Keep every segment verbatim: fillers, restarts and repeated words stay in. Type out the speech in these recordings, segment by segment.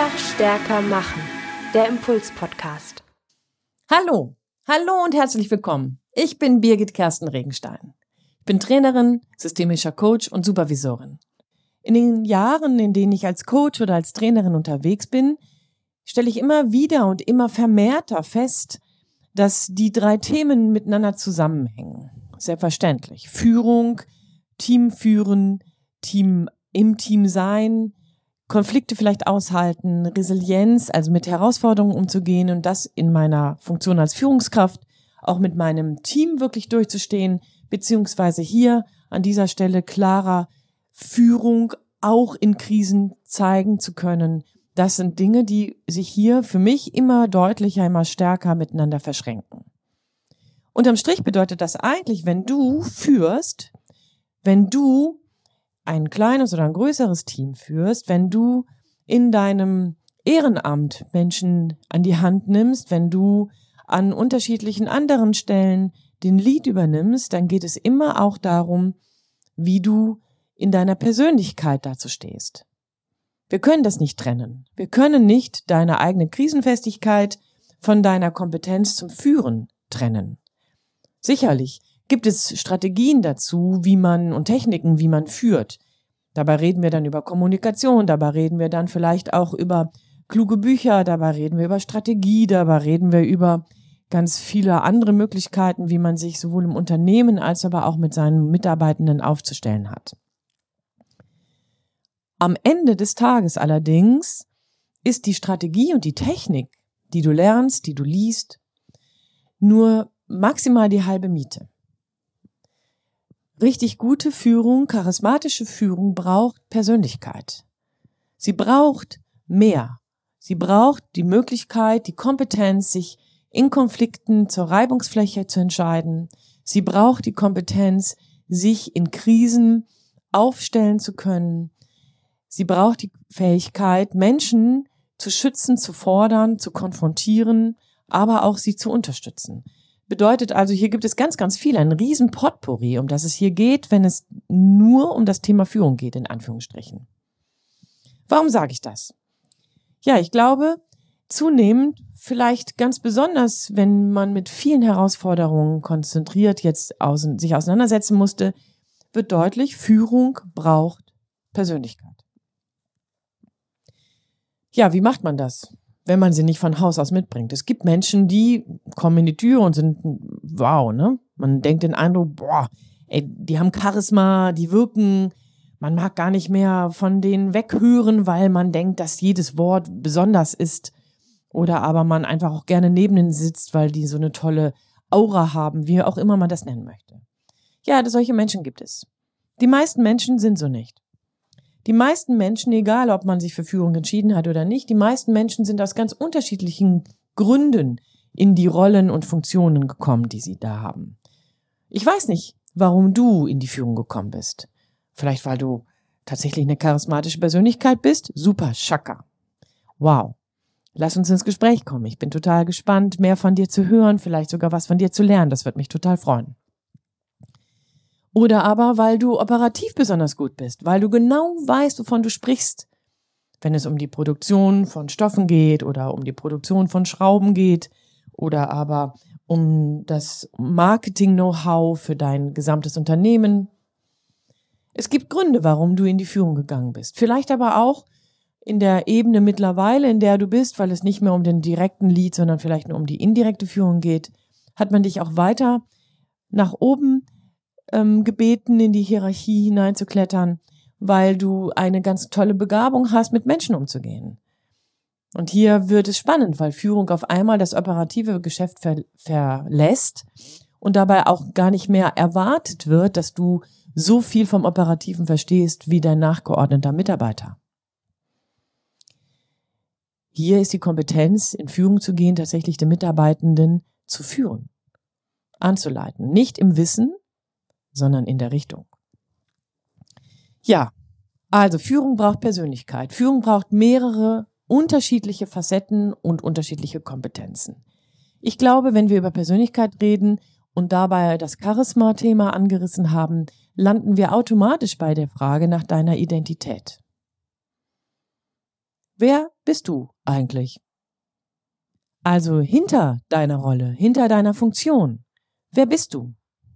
Einfach stärker machen. Der Impuls-Podcast. Hallo, hallo und herzlich willkommen. Ich bin Birgit Kersten Regenstein. Ich bin Trainerin, systemischer Coach und Supervisorin. In den Jahren, in denen ich als Coach oder als Trainerin unterwegs bin, stelle ich immer wieder und immer vermehrter fest, dass die drei Themen miteinander zusammenhängen. Selbstverständlich. Führung, Team führen, Team im Team sein, Konflikte vielleicht aushalten, Resilienz, also mit Herausforderungen umzugehen und das in meiner Funktion als Führungskraft auch mit meinem Team wirklich durchzustehen, beziehungsweise hier an dieser Stelle klarer Führung auch in Krisen zeigen zu können. Das sind Dinge, die sich hier für mich immer deutlicher, immer stärker miteinander verschränken. Unterm Strich bedeutet das eigentlich, wenn du führst, wenn du ein kleines oder ein größeres Team führst, wenn du in deinem Ehrenamt Menschen an die Hand nimmst, wenn du an unterschiedlichen anderen Stellen den Lead übernimmst, dann geht es immer auch darum, wie du in deiner Persönlichkeit dazu stehst. Wir können das nicht trennen. Wir können nicht deine eigene Krisenfestigkeit von deiner Kompetenz zum Führen trennen. Sicherlich gibt es Strategien dazu, wie man und Techniken, wie man führt. Dabei reden wir dann über Kommunikation, dabei reden wir dann vielleicht auch über kluge Bücher, dabei reden wir über Strategie, dabei reden wir über ganz viele andere Möglichkeiten, wie man sich sowohl im Unternehmen als aber auch mit seinen Mitarbeitenden aufzustellen hat. Am Ende des Tages allerdings ist die Strategie und die Technik, die du lernst, die du liest, nur maximal die halbe Miete. Richtig gute Führung, charismatische Führung braucht Persönlichkeit. Sie braucht mehr. Sie braucht die Möglichkeit, die Kompetenz, sich in Konflikten zur Reibungsfläche zu entscheiden. Sie braucht die Kompetenz, sich in Krisen aufstellen zu können. Sie braucht die Fähigkeit, Menschen zu schützen, zu fordern, zu konfrontieren, aber auch sie zu unterstützen. Bedeutet also, hier gibt es ganz, ganz viel, ein riesen Potpourri, um das es hier geht, wenn es nur um das Thema Führung geht, in Anführungsstrichen. Warum sage ich das? Ja, ich glaube, zunehmend, vielleicht ganz besonders, wenn man mit vielen Herausforderungen konzentriert jetzt außen, sich auseinandersetzen musste, wird deutlich, Führung braucht Persönlichkeit. Ja, wie macht man das, wenn man sie nicht von Haus aus mitbringt? Es gibt Menschen, die kommen in die Tür und sind, wow, ne? Man denkt den Eindruck, boah, ey, die haben Charisma, die wirken, man mag gar nicht mehr von denen weghören, weil man denkt, dass jedes Wort besonders ist. Oder aber man einfach auch gerne neben ihnen sitzt, weil die so eine tolle Aura haben, wie auch immer man das nennen möchte. Ja, solche Menschen gibt es. Die meisten Menschen sind so nicht. Die meisten Menschen, egal ob man sich für Führung entschieden hat oder nicht, die meisten Menschen sind aus ganz unterschiedlichen Gründen in die Rollen und Funktionen gekommen, die sie da haben. Ich weiß nicht, warum du in die Führung gekommen bist. Vielleicht, weil du tatsächlich eine charismatische Persönlichkeit bist? Super, Chaka. Wow. Lass uns ins Gespräch kommen. Ich bin total gespannt, mehr von dir zu hören, vielleicht sogar was von dir zu lernen. Das wird mich total freuen. Oder aber, weil du operativ besonders gut bist, weil du genau weißt, wovon du sprichst, wenn es um die Produktion von Stoffen geht oder um die Produktion von Schrauben geht oder aber um das Marketing-Know-how für dein gesamtes Unternehmen. Es gibt Gründe, warum du in die Führung gegangen bist. Vielleicht aber auch in der Ebene mittlerweile, in der du bist, weil es nicht mehr um den direkten Lead, sondern vielleicht nur um die indirekte Führung geht, hat man dich auch weiter nach oben ähm, gebeten, in die Hierarchie hineinzuklettern, weil du eine ganz tolle Begabung hast, mit Menschen umzugehen. Und hier wird es spannend, weil Führung auf einmal das operative Geschäft ver- verlässt und dabei auch gar nicht mehr erwartet wird, dass du so viel vom Operativen verstehst wie dein nachgeordneter Mitarbeiter. Hier ist die Kompetenz, in Führung zu gehen, tatsächlich den Mitarbeitenden zu führen, anzuleiten. Nicht im Wissen, sondern in der Richtung. Ja, also Führung braucht Persönlichkeit. Führung braucht mehrere unterschiedliche Facetten und unterschiedliche Kompetenzen. Ich glaube, wenn wir über Persönlichkeit reden und dabei das Charisma-Thema angerissen haben, landen wir automatisch bei der Frage nach deiner Identität. wer bist du eigentlich? Also hinter deiner Rolle, hinter deiner Funktion, wer bist du?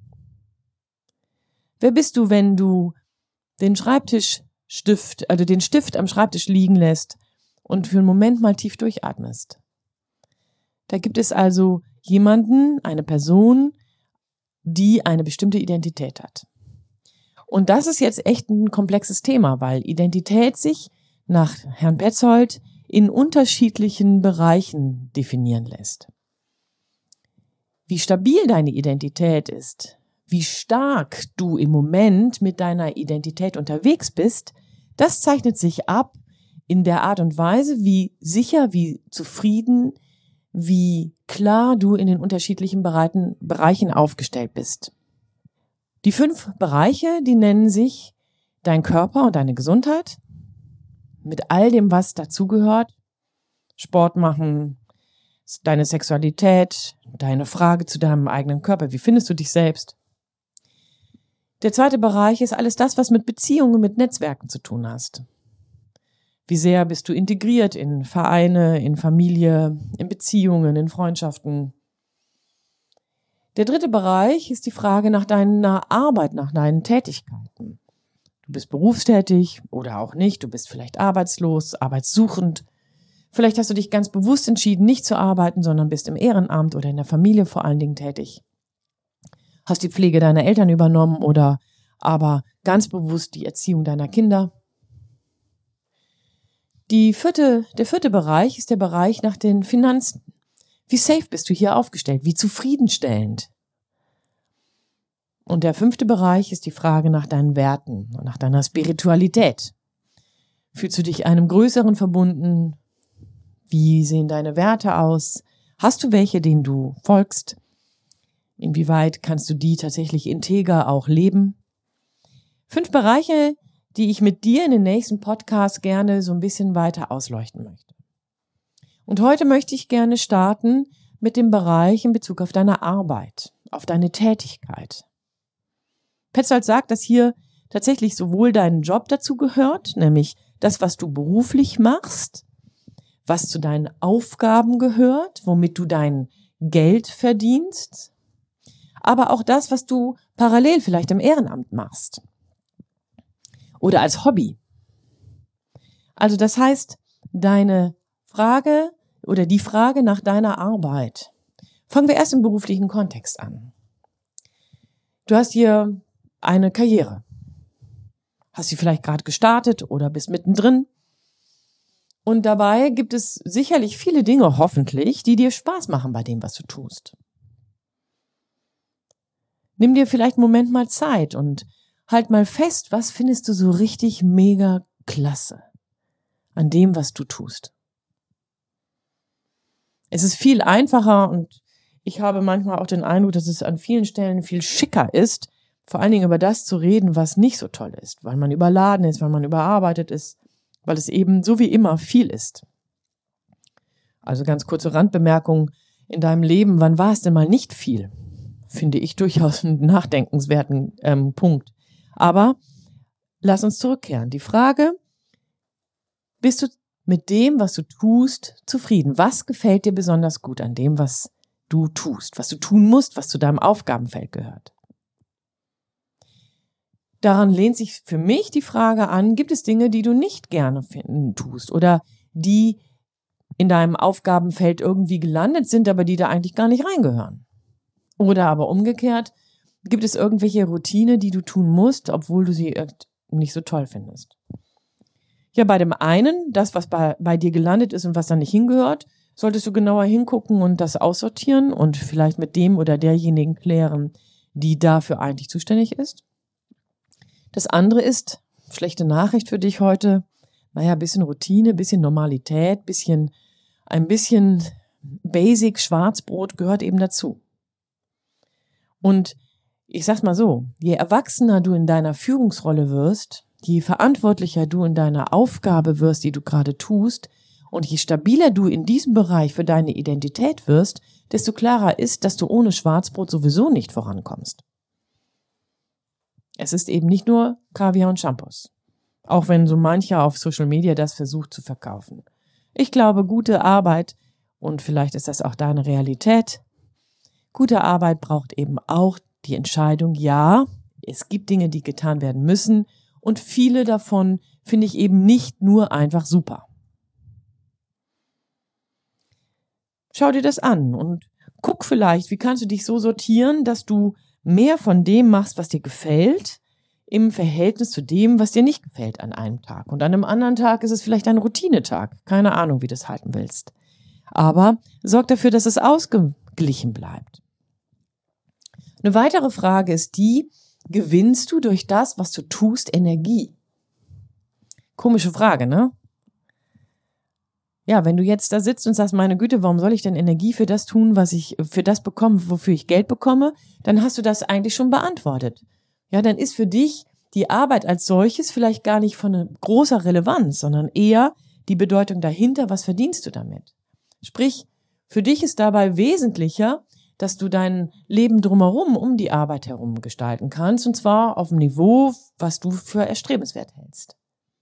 Wer bist du, wenn du den Schreibtischstift, also den Stift am Schreibtisch liegen lässt und für einen Moment mal tief durchatmest? Da gibt es also jemanden, eine Person, die eine bestimmte Identität hat. Und das ist jetzt echt ein komplexes Thema, weil Identität sich nach Herrn Petzold in unterschiedlichen Bereichen definieren lässt. Wie stabil deine Identität ist, wie stark du im Moment mit deiner Identität unterwegs bist, das zeichnet sich ab in der Art und Weise, wie sicher, wie zufrieden, wie klar du in den unterschiedlichen Bereichen aufgestellt bist. Die fünf Bereiche, die nennen sich dein Körper und deine Gesundheit, mit all dem, was dazugehört, Sport machen, deine Sexualität, deine Frage zu deinem eigenen Körper, wie findest du dich selbst? Der zweite Bereich ist alles das, was mit Beziehungen, mit Netzwerken zu tun hast. Wie sehr bist du integriert in Vereine, in Familie, in Beziehungen, in Freundschaften? Der dritte Bereich ist die Frage nach deiner Arbeit, nach deinen Tätigkeiten. Du bist berufstätig oder auch nicht, du bist vielleicht arbeitslos, arbeitssuchend. Vielleicht hast du dich ganz bewusst entschieden, nicht zu arbeiten, sondern bist im Ehrenamt oder in der Familie vor allen Dingen tätig. Hast die Pflege deiner Eltern übernommen oder aber ganz bewusst die Erziehung deiner Kinder. Die vierte, der vierte Bereich ist der Bereich nach den Finanzen. Wie safe bist du hier aufgestellt? Wie zufriedenstellend? Und der fünfte Bereich ist die Frage nach deinen Werten und nach deiner Spiritualität. Fühlst du dich einem Größeren verbunden? Wie sehen deine Werte aus? Hast du welche, denen du folgst? Inwieweit kannst du die tatsächlich integer auch leben? Fünf Bereiche, die ich mit dir in den nächsten Podcast gerne so ein bisschen weiter ausleuchten möchte. Und heute möchte ich gerne starten mit dem Bereich in Bezug auf deine Arbeit, auf deine Tätigkeit. Petzold sagt, dass hier tatsächlich sowohl dein Job dazu gehört, nämlich das, was du beruflich machst, was zu deinen Aufgaben gehört, womit du dein Geld verdienst, aber auch das, was du parallel vielleicht im Ehrenamt machst oder als Hobby. Also das heißt, deine Frage oder die Frage nach deiner Arbeit. Fangen wir erst im beruflichen Kontext an. Du hast hier eine Karriere. Hast sie vielleicht gerade gestartet oder bist mittendrin. Und dabei gibt es sicherlich viele Dinge, hoffentlich, die dir Spaß machen bei dem, was du tust. Nimm dir vielleicht einen Moment mal Zeit und halt mal fest, was findest du so richtig mega klasse an dem, was du tust. Es ist viel einfacher und ich habe manchmal auch den Eindruck, dass es an vielen Stellen viel schicker ist, vor allen Dingen über das zu reden, was nicht so toll ist, weil man überladen ist, weil man überarbeitet ist, weil es eben so wie immer viel ist. Also ganz kurze Randbemerkung in deinem Leben, wann war es denn mal nicht viel? Finde ich durchaus einen nachdenkenswerten ähm, Punkt. Aber lass uns zurückkehren. Die Frage, bist du mit dem, was du tust, zufrieden? Was gefällt dir besonders gut an dem, was du tust, was du tun musst, was zu deinem Aufgabenfeld gehört? Daran lehnt sich für mich die Frage an, gibt es Dinge, die du nicht gerne finden, tust oder die in deinem Aufgabenfeld irgendwie gelandet sind, aber die da eigentlich gar nicht reingehören? Oder aber umgekehrt, gibt es irgendwelche Routine, die du tun musst, obwohl du sie nicht so toll findest? Ja, bei dem einen, das, was bei, bei dir gelandet ist und was da nicht hingehört, solltest du genauer hingucken und das aussortieren und vielleicht mit dem oder derjenigen klären, die dafür eigentlich zuständig ist. Das andere ist, schlechte Nachricht für dich heute, naja, bisschen Routine, bisschen Normalität, bisschen, ein bisschen Basic Schwarzbrot gehört eben dazu. Und ich sag's mal so, je erwachsener du in deiner Führungsrolle wirst, je verantwortlicher du in deiner Aufgabe wirst, die du gerade tust, und je stabiler du in diesem Bereich für deine Identität wirst, desto klarer ist, dass du ohne Schwarzbrot sowieso nicht vorankommst. Es ist eben nicht nur Kaviar und Shampoos, auch wenn so mancher auf Social Media das versucht zu verkaufen. Ich glaube, gute Arbeit, und vielleicht ist das auch deine Realität, gute Arbeit braucht eben auch die Entscheidung, ja, es gibt Dinge, die getan werden müssen und viele davon finde ich eben nicht nur einfach super. Schau dir das an und guck vielleicht, wie kannst du dich so sortieren, dass du mehr von dem machst, was dir gefällt, im Verhältnis zu dem, was dir nicht gefällt an einem Tag. Und an einem anderen Tag ist es vielleicht ein Routinetag. Keine Ahnung, wie du das halten willst. Aber sorg dafür, dass es ausgeglichen bleibt. Eine weitere Frage ist die, gewinnst du durch das, was du tust, Energie? Komische Frage, ne? Ja, wenn du jetzt da sitzt und sagst, meine Güte, warum soll ich denn Energie für das tun, was ich für das bekomme, wofür ich Geld bekomme, dann hast du das eigentlich schon beantwortet. Ja, dann ist für dich die Arbeit als solches vielleicht gar nicht von großer Relevanz, sondern eher die Bedeutung dahinter, was verdienst du damit? Sprich, für dich ist dabei wesentlicher, dass du dein Leben drumherum, um die Arbeit herum gestalten kannst, und zwar auf dem Niveau, was du für erstrebenswert hältst.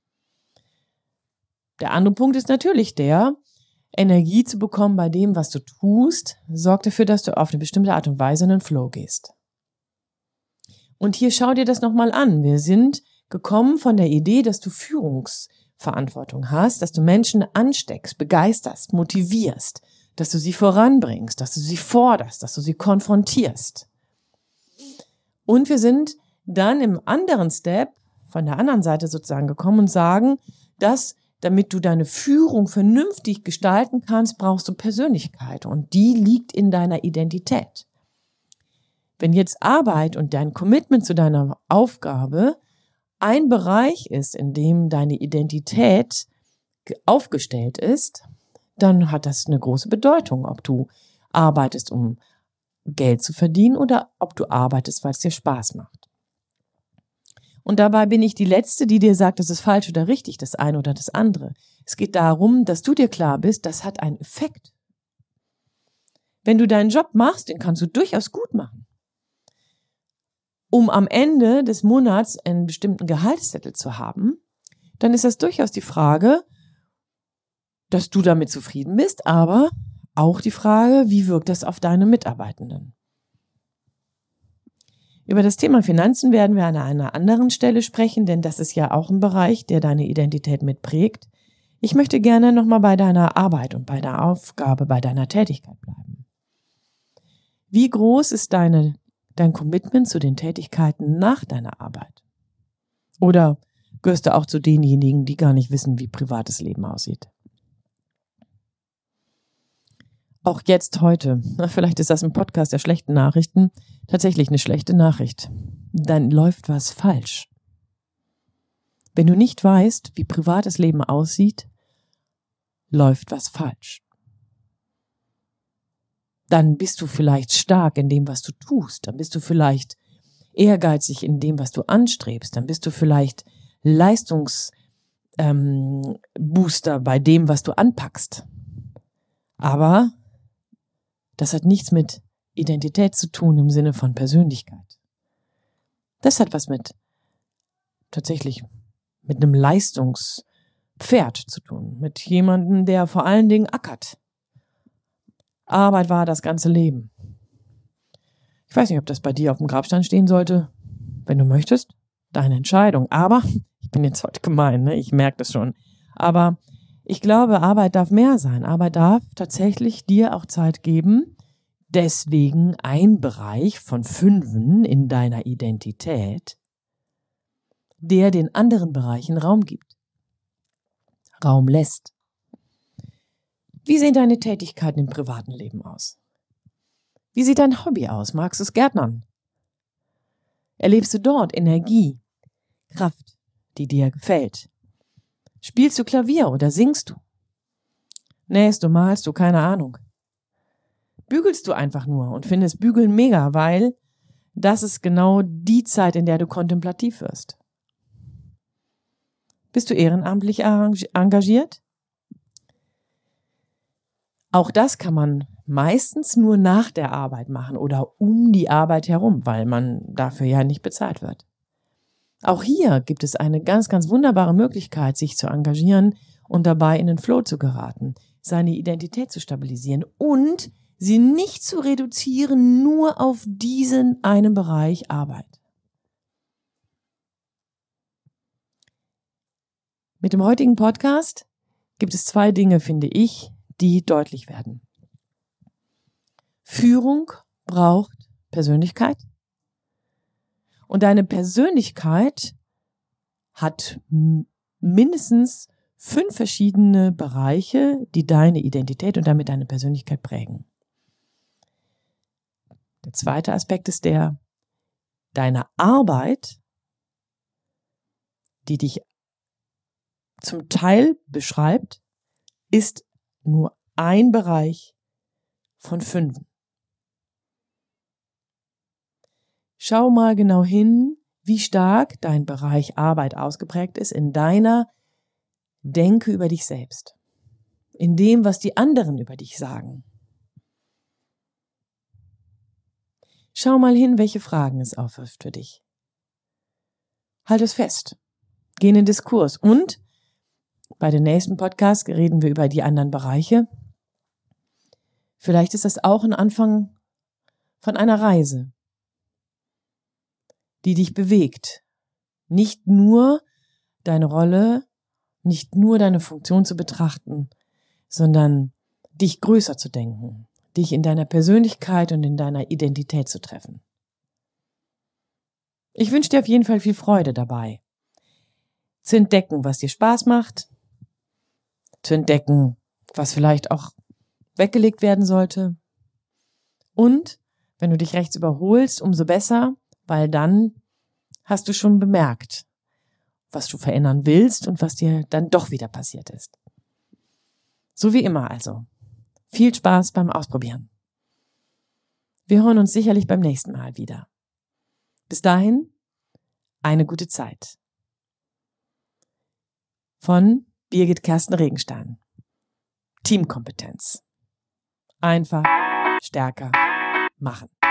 Der andere Punkt ist natürlich der, Energie zu bekommen bei dem, was du tust, sorgt dafür, dass du auf eine bestimmte Art und Weise in den Flow gehst. Und hier schau dir das nochmal an. Wir sind gekommen von der Idee, dass du Führungsverantwortung hast, dass du Menschen ansteckst, begeisterst, motivierst, dass du sie voranbringst, dass du sie forderst, dass du sie konfrontierst. Und wir sind dann im anderen Step von der anderen Seite sozusagen gekommen und sagen, dass damit du deine Führung vernünftig gestalten kannst, brauchst du Persönlichkeit und die liegt in deiner Identität. Wenn jetzt Arbeit und dein Commitment zu deiner Aufgabe ein Bereich ist, in dem deine Identität aufgestellt ist, dann hat das eine große Bedeutung, ob du arbeitest, um Geld zu verdienen oder ob du arbeitest, weil es dir Spaß macht. Und dabei bin ich die Letzte, die dir sagt, das ist falsch oder richtig, das eine oder das andere. Es geht darum, dass du dir klar bist, das hat einen Effekt. Wenn du deinen Job machst, den kannst du durchaus gut machen. Um am Ende des Monats einen bestimmten Gehaltszettel zu haben, dann ist das durchaus die Frage, dass du damit zufrieden bist, aber auch die Frage, wie wirkt das auf deine Mitarbeitenden? Über das Thema Finanzen werden wir an einer anderen Stelle sprechen, denn das ist ja auch ein Bereich, der deine Identität mitprägt. Ich möchte gerne nochmal bei deiner Arbeit und bei der Aufgabe, bei deiner Tätigkeit bleiben. Wie groß ist deine, dein Commitment zu den Tätigkeiten nach deiner Arbeit? Oder gehörst du auch zu denjenigen, die gar nicht wissen, wie privates Leben aussieht? Auch jetzt heute, na, vielleicht ist das ein Podcast der schlechten Nachrichten, tatsächlich eine schlechte Nachricht. Dann läuft was falsch. Wenn du nicht weißt, wie privates Leben aussieht, läuft was falsch. Dann bist du vielleicht stark in dem, was du tust. Dann bist du vielleicht ehrgeizig in dem, was du anstrebst. Dann bist du vielleicht Leistungsbooster ähm, bei dem, was du anpackst. Aber das hat nichts mit Identität zu tun im Sinne von Persönlichkeit. Das hat was mit, tatsächlich, mit einem Leistungspferd zu tun. Mit jemandem, der vor allen Dingen ackert. Arbeit war das ganze Leben. Ich weiß nicht, ob das bei dir auf dem Grabstein stehen sollte. Wenn du möchtest, deine Entscheidung. Aber, ich bin jetzt heute gemein, ne? Ich merke das schon. Aber ich glaube, Arbeit darf mehr sein. Arbeit darf tatsächlich dir auch Zeit geben. Deswegen ein Bereich von fünfen in deiner Identität, der den anderen Bereichen Raum gibt. Raum lässt. Wie sehen deine Tätigkeiten im privaten Leben aus? Wie sieht dein Hobby aus? Magst du es Gärtnern? Erlebst du dort Energie, Kraft, die dir gefällt? Spielst du Klavier oder singst du? Nähst du, malst du, keine Ahnung. Bügelst du einfach nur und findest Bügeln mega, weil das ist genau die Zeit, in der du kontemplativ wirst. Bist du ehrenamtlich engagiert? Auch das kann man meistens nur nach der Arbeit machen oder um die Arbeit herum, weil man dafür ja nicht bezahlt wird. Auch hier gibt es eine ganz, ganz wunderbare Möglichkeit, sich zu engagieren, und dabei in den Flow zu geraten, seine Identität zu stabilisieren und sie nicht zu reduzieren nur auf diesen einen Bereich Arbeit. Mit dem heutigen Podcast gibt es zwei Dinge, finde ich, die deutlich werden. Führung braucht Persönlichkeit und deine Persönlichkeit hat mindestens fünf verschiedene Bereiche, die deine Identität und damit deine Persönlichkeit prägen. Der zweite Aspekt ist der, deine Arbeit, die dich zum Teil beschreibt, ist nur ein Bereich von fünf. Schau mal genau hin, wie stark dein Bereich Arbeit ausgeprägt ist in deiner Denke über dich selbst, in dem, was die anderen über dich sagen. Schau mal hin, welche Fragen es aufwirft für dich. Halt es fest. Geh in den Diskurs. Und bei den nächsten Podcasts reden wir über die anderen Bereiche. Vielleicht ist das auch ein Anfang von einer Reise, die dich bewegt. Nicht nur deine Rolle, nicht nur deine Funktion zu betrachten, sondern dich größer zu denken, dich in deiner Persönlichkeit und in deiner Identität zu treffen. Ich wünsche dir auf jeden Fall viel Freude dabei, zu entdecken, was dir Spaß macht, zu entdecken, was vielleicht auch weggelegt werden sollte. Und wenn du dich rechts überholst, umso besser, weil dann hast du schon bemerkt, was du verändern willst und was dir dann doch wieder passiert ist. So wie immer also. Viel Spaß beim Ausprobieren. Wir hören uns sicherlich beim nächsten Mal wieder. Bis dahin, eine gute Zeit. Von Birgit Kersten Regenstein. Teamkompetenz. Einfach, stärker, machen.